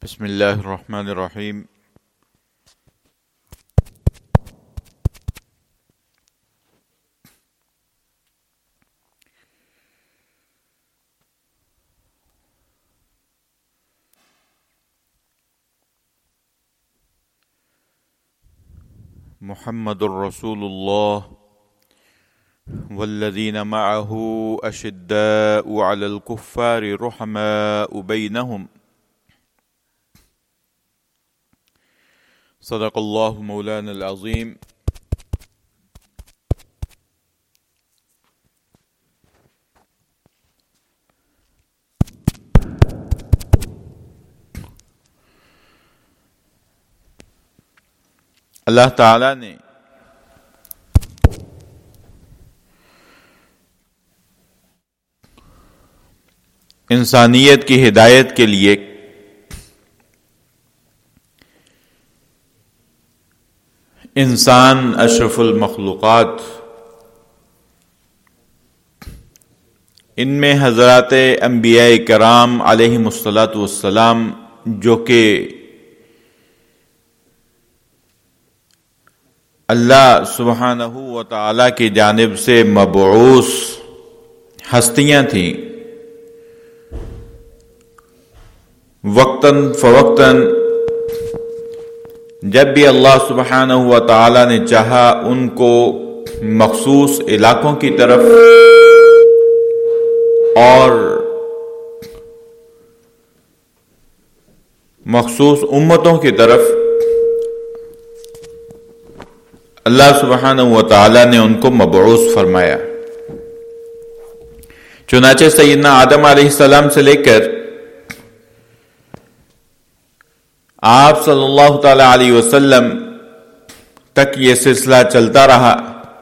بسم اللہ الرحمن الرحیم۔ محمد الرسول اللہ والذین معه اشداء علی الکفار رحماء بینہم، صدق اللہ مولانا العظیم۔ اللہ تعالی نے انسانیت کی ہدایت کے لیے انسان اشرف المخلوقات، ان میں حضرات انبیاء کرام علیہم الصلاۃ والسلام جو کہ اللہ سبحانہ و تعالی کی جانب سے مبعوث ہستیاں تھیں، وقتاً فوقتاً جب بھی اللہ سبحانہ و تعالی نے چاہا ان کو مخصوص علاقوں کی طرف اور مخصوص امتوں کی طرف اللہ سبحانہ و تعالی نے ان کو مبعوث فرمایا۔ چنانچہ سیدنا آدم علیہ السلام سے لے کر آپ صلی اللہ تعالی علیہ وسلم تک یہ سلسلہ چلتا رہا۔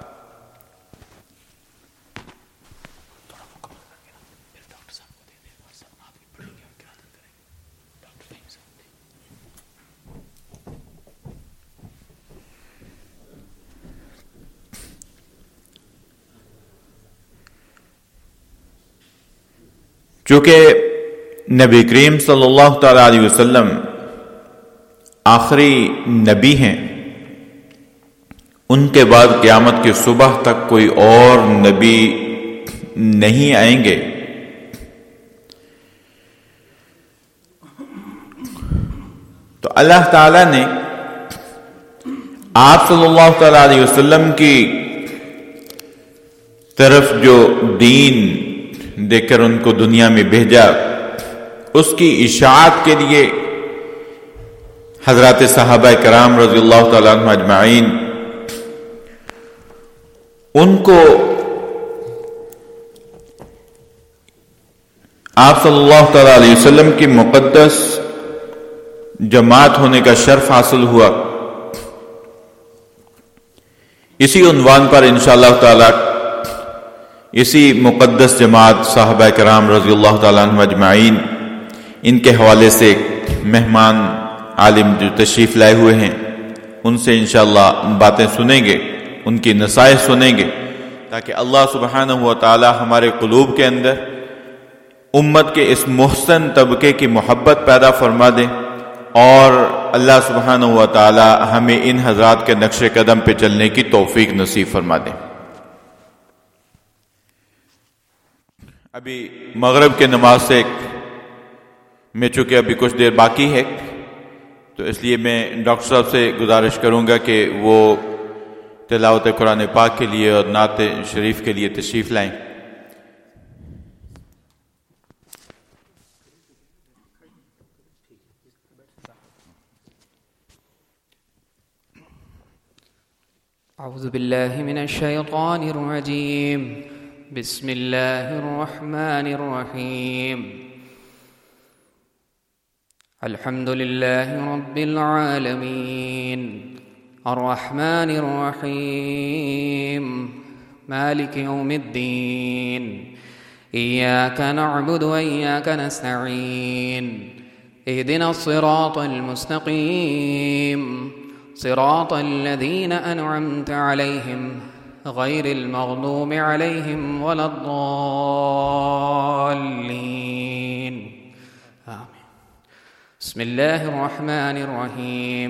چونکہ نبی کریم صلی اللہ تعالی علیہ وسلم آخری نبی ہیں، ان کے بعد قیامت کی صبح تک کوئی اور نبی نہیں آئیں گے، تو اللہ تعالی نے آپ صلی اللہ تعالی علیہ وسلم کی طرف جو دین دے کر ان کو دنیا میں بھیجا، اس کی اشاعت کے لیے حضرات صحابہ کرام رضی اللہ تعالیٰ عنہ اجمعین ان کو آپ صلی اللہ تعالیٰ علیہ وسلم کی مقدس جماعت ہونے کا شرف حاصل ہوا۔ اسی عنوان پر انشاءاللہ تعالیٰ اسی مقدس جماعت صحابہ کرام رضی اللہ تعالیٰ عنہ اجمعین ان کے حوالے سے مہمان عالم جو تشریف لائے ہوئے ہیں ان سے انشاءاللہ باتیں سنیں گے، ان کی نصائح سنیں گے، تاکہ اللہ سبحانہ و تعالی ہمارے قلوب کے اندر امت کے اس محسن طبقے کی محبت پیدا فرما دے، اور اللہ سبحانہ و تعالی ہمیں ان حضرات کے نقش قدم پہ چلنے کی توفیق نصیب فرما دے۔ ابھی مغرب کے نماز سے میں چونکہ ابھی کچھ دیر باقی ہے، تو اس لیے میں ڈاکٹر صاحب سے گزارش کروں گا کہ وہ تلاوت قرآن پاک کے لیے اور نعت شریف کے لیے تشریف لائیں۔ اعوذ باللہ من الشیطان الرجیم، بسم اللہ الرحمن الرحیم، الحمد للہ رب العالمین، الرحمن الرحیم، مالک یوم الدین، ایاک نعبد و ایاک نستعین، اہدنا الصراط المستقیم، صراط الذین انعمت علیہم غیر المغضوب علیہم ولا الضالین، آمین۔ بسم الله الرحمن الرحيم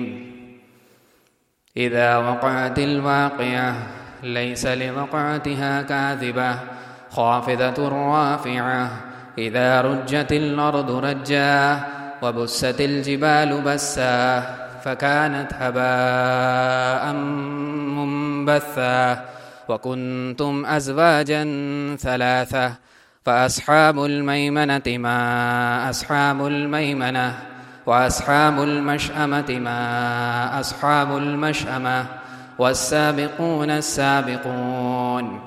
إذا وقعت الواقعة ليس لوقعتها كاذبة خافضة رافعة إذا رجت الأرض رجا وبست الجبال بسا فكانت هباء منبثا وكنتم أزواجا ثلاثة فأصحاب الميمنة ما أصحاب الميمنة وأصحاب المشأمة ما أصحاب المشأمة والسابقون السابقون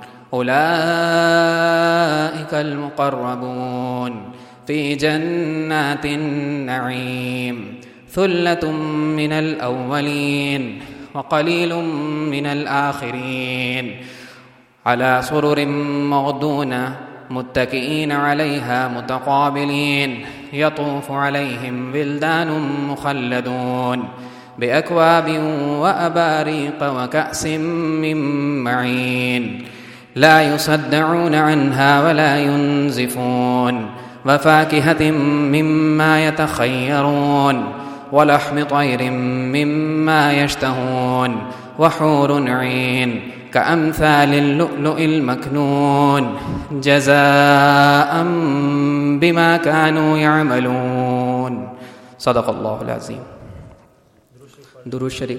أولئك المقربون في جنات النعيم ثلة من الأولين وقليل من الآخرين على سرر موضونة متكئين عليها متقابلين يطوف عليهم ولدان مخلدون بأكواب وأباريق وكأس من معين لا يصدعون عنها ولا ينزفون وفاكهة مما يتخيرون ولحم طير مما يشتهون وحور عين كأمثال اللؤلؤ المكنون جزاء بما كانوا يعملون صدق الله العظيم. درود شریف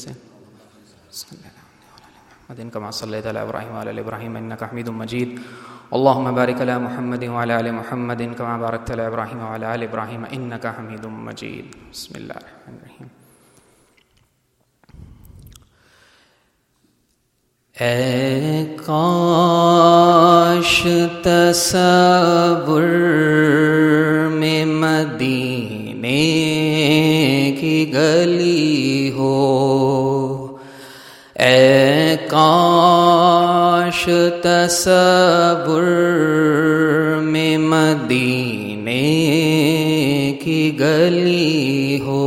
كما صليت على إبراهيم وعلى آل إبراهيم إنك حميد مجيد. اللهم بارك على محمد وعلى آل محمد كما باركت على إبراهيم وعلى آل إبراهيم إنك حميد مجيد. بسم الله الرحمن الرحيم. اے کاش تصور میں مدینے کی گلی ہو، اے کاش تصور میں مدینے کی گلی ہو،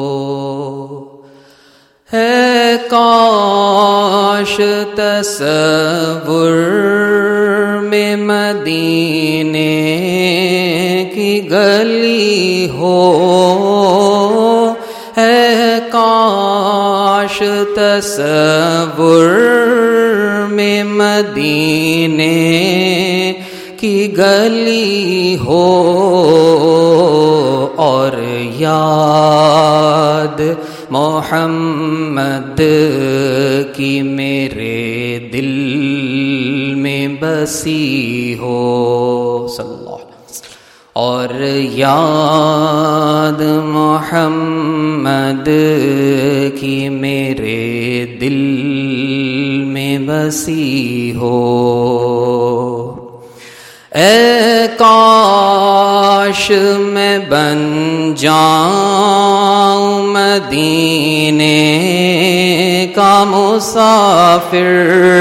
ہے کاش تصور میں مدینے کی گلی ہو، ہے کاش تصور میں مدینے کی گلی ہو، اور یاد محمد کی میرے دل میں بسی ہو صلی اللہ علیہ وسلم، اور یاد محمد کی میرے دل میں بسی ہو، اے کاش میں بن جاؤں مدینے کا مسافر،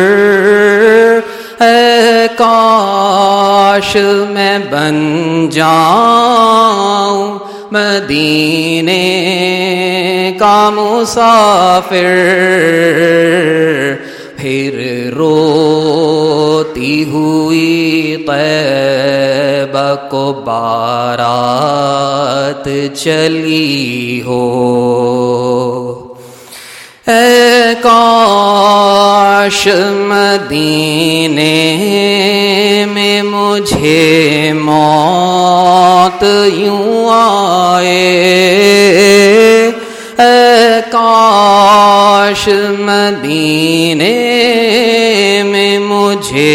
اے کاش میں بن جاؤں مدینے کا مسافر، پھر روتی ہوئی طیبہ کو بارات چلی ہو، اے کاش مدینے میں مجھے موت یوں آئے، اے کاش مدینے میں مجھے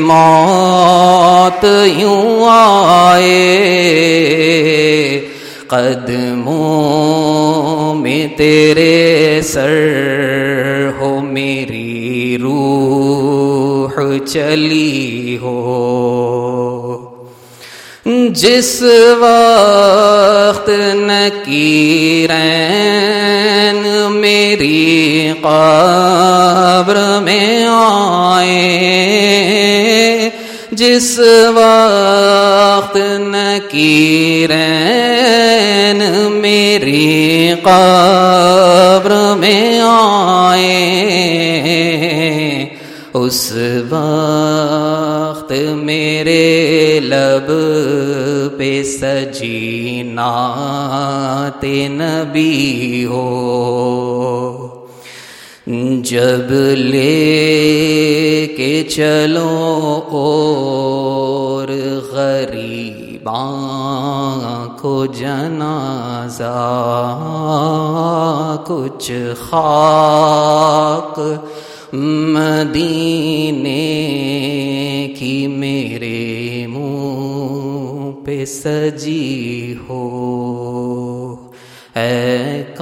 موت یوں آئے، قدموں میں تیرے سر ہو میری روح چلی ہو، جس وقت نکیرین میری قبر میں آئے، جس وقت نکیرین میری قبر میں آئے، اس وقت میرے لب پہ سجی نعت نبی ہو، جب لے کے چلو اور غریباں کو جنازہ، کچھ خاک مدینے کی میرے منہ پہ سجی ہو، اے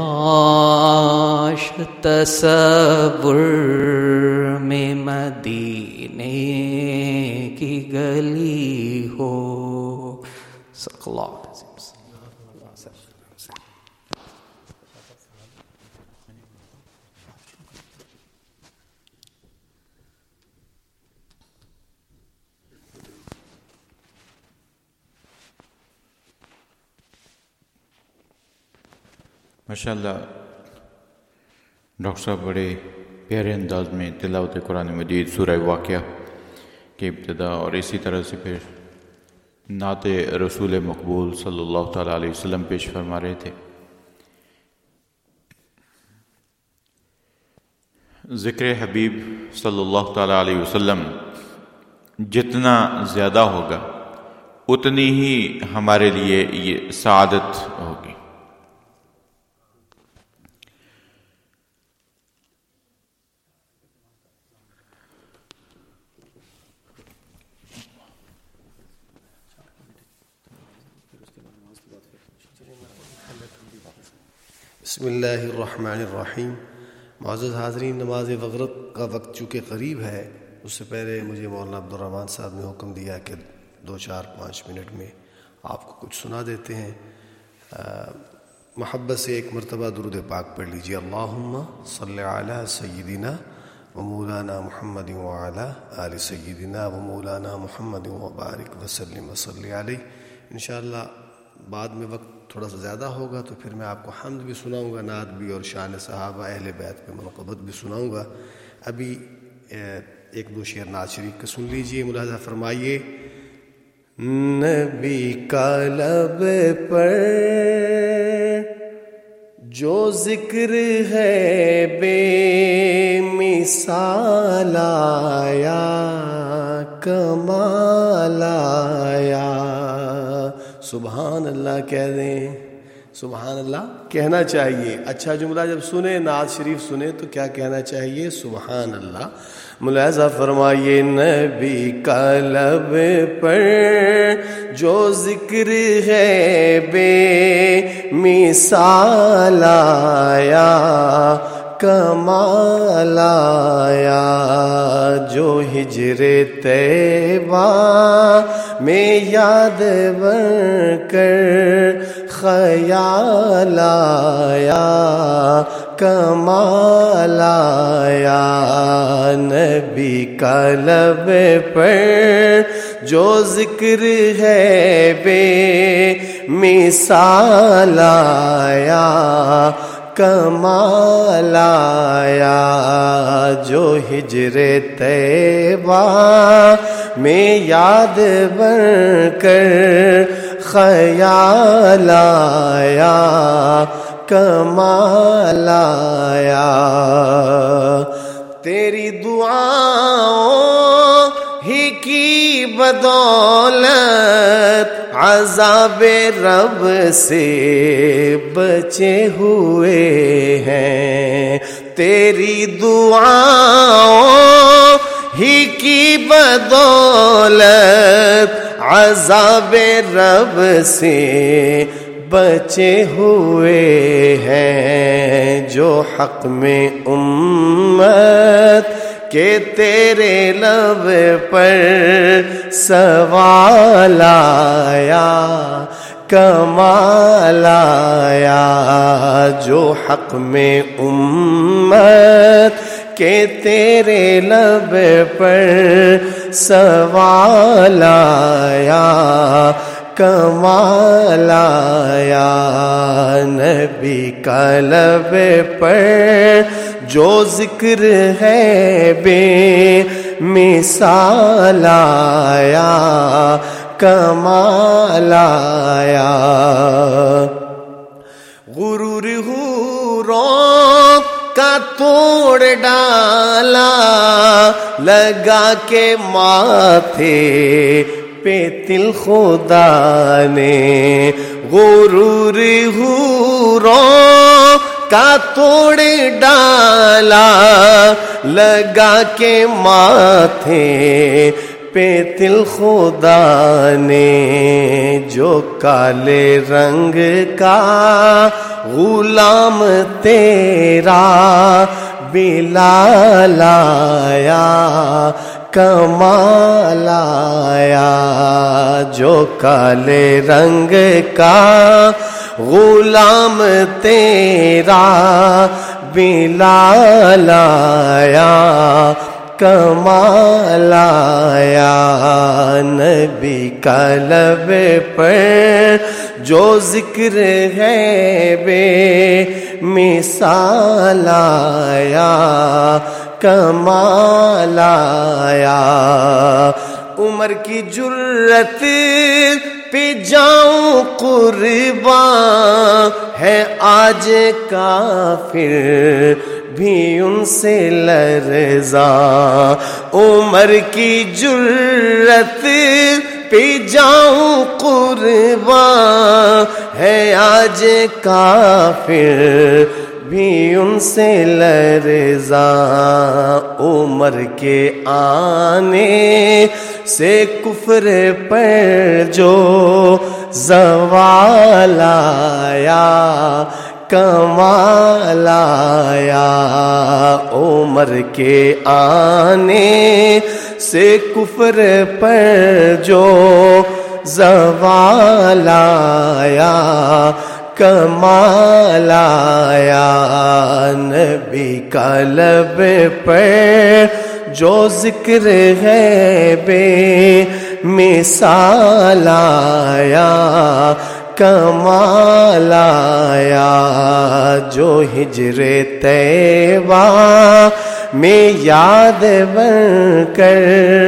کاش تصور میں مدینے کی گلی ہو۔ صدق اللہ العظیم۔ ماشاءاللہ ڈاکٹر صاحب بڑے پیارے انداز میں تلاوت قرآن مجید سورہ واقعہ کی ابتدا اور اسی طرح سے پھر نعت رسول مقبول صلی اللہ تعالیٰ علیہ وسلم پیش فرما رہے تھے۔ ذکر حبیب صلی اللہ تعالیٰ علیہ وسلم جتنا زیادہ ہوگا اتنی ہی ہمارے لیے یہ سعادت ہوگی۔ بسم اللہ الرحمن الرحیم۔ معزز حاضرین، نماز مغرب کا وقت چونکہ قریب ہے، اس سے پہلے مجھے مولانا عبدالرحمن صاحب نے حکم دیا کہ 2-4-5 منٹ میں آپ کو کچھ سنا دیتے ہیں۔ محبت سے ایک مرتبہ درود پاک پڑھ لیجیے۔ اللہم صلی علی سیدنا و مولانا محمد وعلی آل سیدنا و مولانا محمد وبارک وسلم وصلی علیہ۔ انشاءاللہ بعد میں وقت تھوڑا سا زیادہ ہوگا تو پھر میں آپ کو حمد بھی سناؤں گا، نعت بھی، اور شان صحابہ اہل بیت پہ منقبت بھی سناؤں گا۔ ابھی 1-2 شعر نعت شریف کے سن لیجئے، ملاحظہ فرمائیے۔ نبی کا لب پر جو ذکر ہے بے مثال آیا، کمال آیا۔ سبحان اللہ کہہ دیں، سبحان اللہ کہنا چاہیے۔ اچھا جملہ جب سنیں، نعت شریف سنیں تو کیا کہنا چاہیے؟ سبحان اللہ۔ ملاحظہ فرمائیے۔ نبی کا لب پر جو ذکر ہے بے مثال آیا، کمال آیا۔ جو ہجر طیبہ میں یاد بن کر خیال آیا، کمال آیا۔ نبی کا لب پر جو ذکر ہے بے مثال آیا، کمال آیا۔ جو ہجر طیبہ میں یاد بن کر خیال آیا، کمال آیا۔ تیری دعاؤں ہی کی بدولت عذاب رب سے بچے ہوئے ہیں۔ تیری دعاؤں ہی کی بدولت عذاب رب سے بچے ہوئے ہیں۔ جو حق میں امت کہ تیرے لب پر سوال آیا، کمال آیا۔ جو حق میں امت کہ تیرے لب پر سوال آیا، کمال آیا۔ نبی کا لب پر جو ذکر ہے بے مثال آیا، کمال آیا. غرور حوروں کا توڑ ڈالا لگا کے ماتھے پہ تل خدا نے. غرور حوروں کا توڑ ڈالا لگا کے ماتھے پہ تل خدا نے. جو کالے رنگ کا غلام تیرا بلال آیا کمال آیا. جو کالے رنگ کا غلام تیرا بلال آیا کمال آیا. نبی کا لب پر جو ذکر ہے بے مثال آیا کمال آیا. عمر کی جرت پہ جاؤں قربان ہے آج کافر بھی ان سے لرزاں. عمر کی جرت پہ جاؤں قربان ہے آج کافر بھی ان سے لرزاں. عمر کے آنے سے کفر پر جو زوال آیا کمال آیا. عمر کے آنے سے کفر پر جو زوال آیا کمال آیا. نبی کا لب پر جو ذکر ہے بے مثال آیا کمال آیا. جو ہجر طیبہ میں یاد بن کر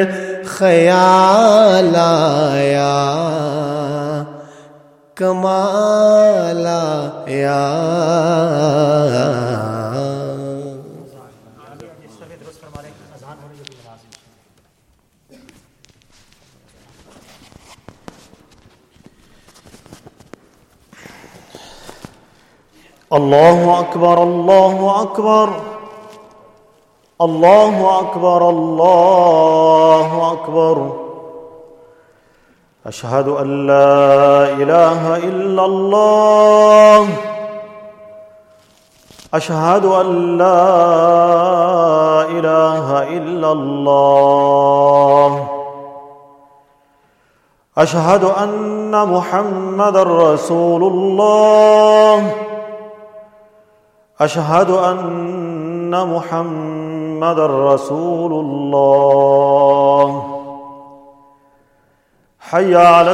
خیال آیا کمال آیا. اللہ اکبر اللہ اکبر اللہ اکبر اللہ اکبر. اشہد ان لا الہ الا اللہ اشہد ان لا الہ الا اللہ اشہد ان محمد رسول اللہ اشہد ان محمد رسول اللہ. حی علی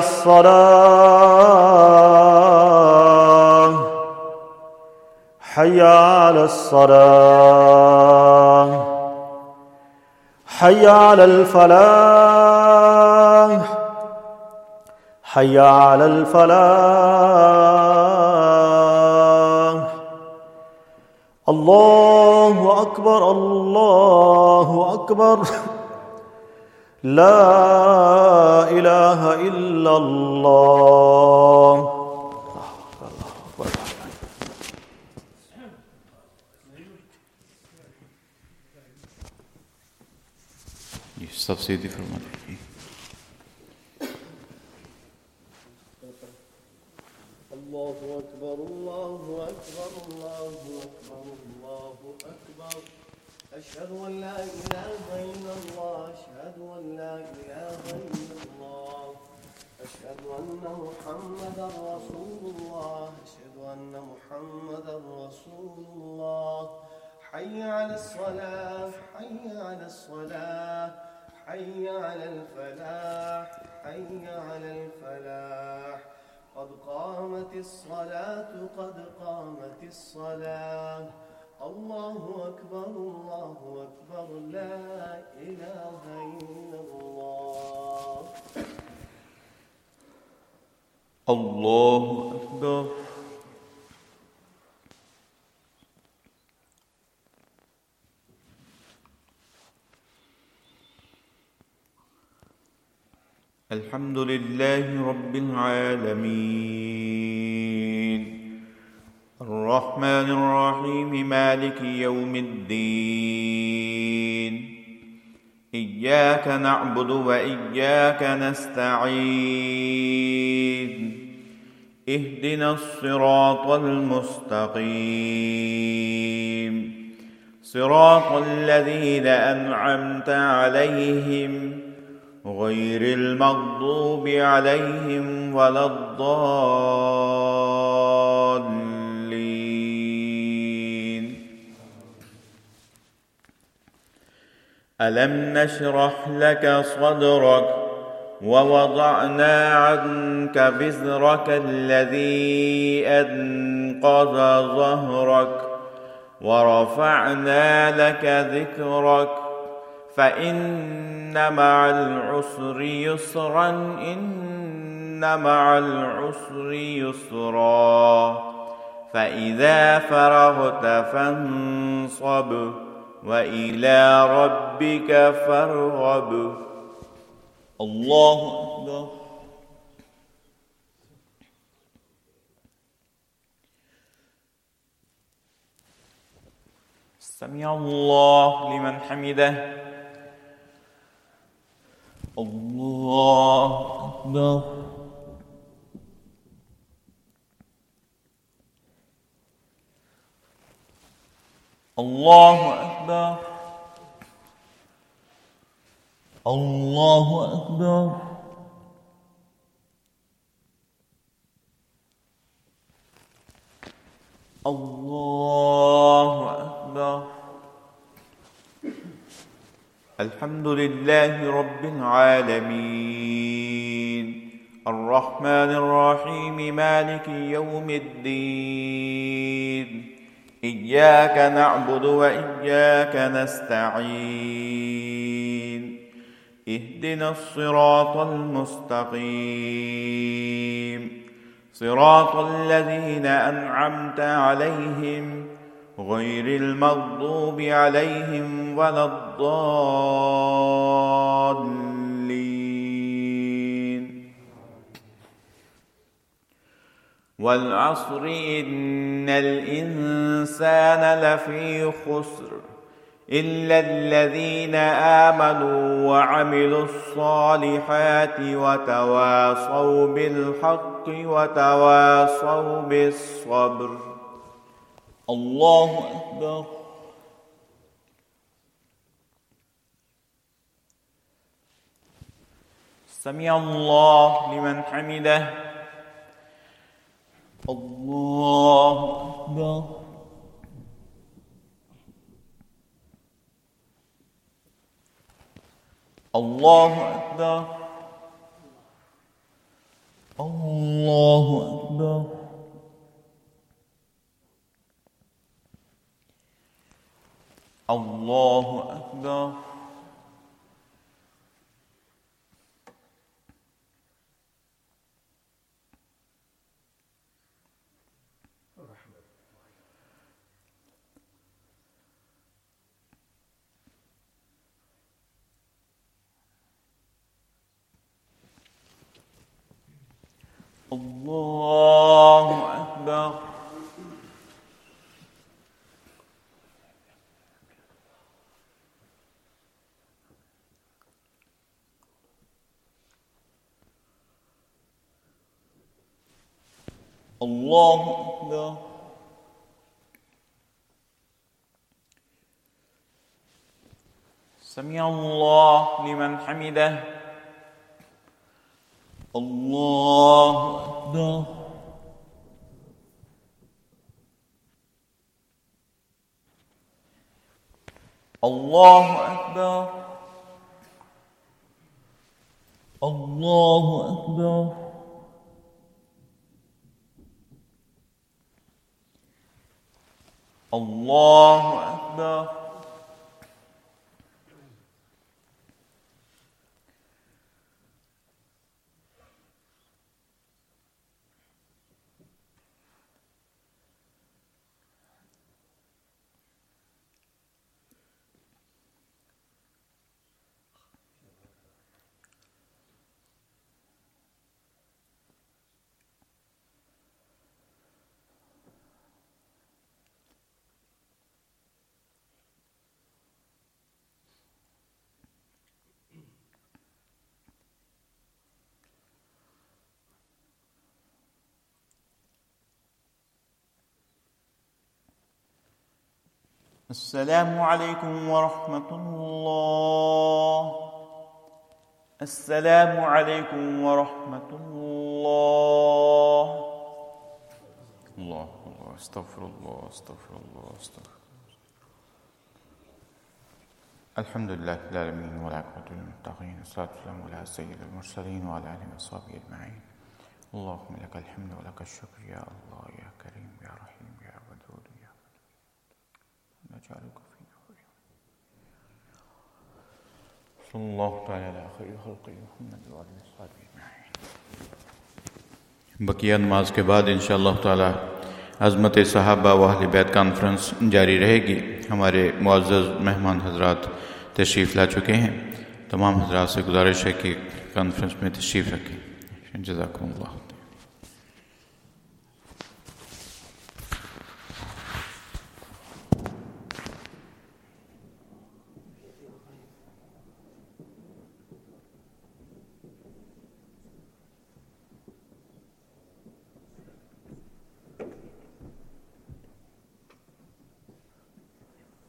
الصلاة حی علی الصلاة حی علی الفلاح حی علی الفلاح. اللہ اکبر اللہ اکبر لا الہ الا اللہ. یہ سب سیدھی فرما دیجیے. اللہ اکبر اللہ اکبر اللہ اکبر اللہ اکبر. اشہد ان لا الہ الا اللہ اشہد ان لا الہ الا اللہ اشہد ان محمد رسول اللہ اشہد ان محمد رسول اللہ. حی علی الصلاة حی علی الصلاة حی علی الفلاح حی علی الفلاح. قد قامت الصلاة قد قامت الصلاة. اللہ اکبر لا الہ الا اللہ. الله أكبر. الحمد لله رب العالمين الرحمن الرحيم مالك يوم الدين إياك نعبد وإياك نستعين اهدنا الصراط المستقيم صراط الذين أنعمت عليهم غير المغضوب عليهم ولا الضالين. ألم نشرح لك صدرك ووضعنا عنك وزرك الذي أنقض ظهرك ورفعنا لك ذكرك فإن مع العسر يسرا إن مع العسر يسرا فإذا فرغت فانصب وإلى ربك فارغب. الله أكبر. سمع الله لمن حمده. الله أكبر. الله أكبر. الله أكبر. الله أكبر. الحمد لله رب العالمين الرحمن الرحيم مالك يوم الدين إياك نعبد وإياك نستعين اهدنا الصراط المستقيم صراط الذين أنعمت عليهم غير المغضوب عليهم ولا الضالين. والعصر إن الإنسان لفي خسر إلا الذين آمنوا وعملوا الصالحات وتواصوا بالحق وتواصوا بالصبر. الله أكبر. سمع الله لمن حمده. الله أكبر. الله أكبر. الله أكبر. الله أكبر. الله أكبر. الله أكبر. سمع الله لمن حمده. الله أكبر. الله أكبر. الله أكبر. الله أكبر. السلام علیکم ورحمۃ اللہ. السلام علیکم ورحمۃ اللہ. اللہ اللہ استغفر اللہ استغفر اللہ استغفر. الحمد للہ رب العالمین والعاقبۃ للمتقین والصلاۃ والسلام علی سید المرسلین وعلی آلہ وصحبہ اجمعین. اللہم لک الحمد ولک الشکر یا اللہ یا کریم یا رحیم یا ودود یا نجعلک فی نحورہم. صلی اللہ تعالی علی خیر خلقہ محمد وعلی وصحبہ اجمعین. بقیہ نماز کے بعد انشاءاللہ تعالی عظمت صحابہ و اہل بیت کانفرنس جاری رہے گی. ہمارے معزز مہمان حضرات تشریف لا چکے ہیں. تمام حضرات سے گزارش ہے کہ کانفرنس میں تشریف رکھیں. جزاکم اللہ.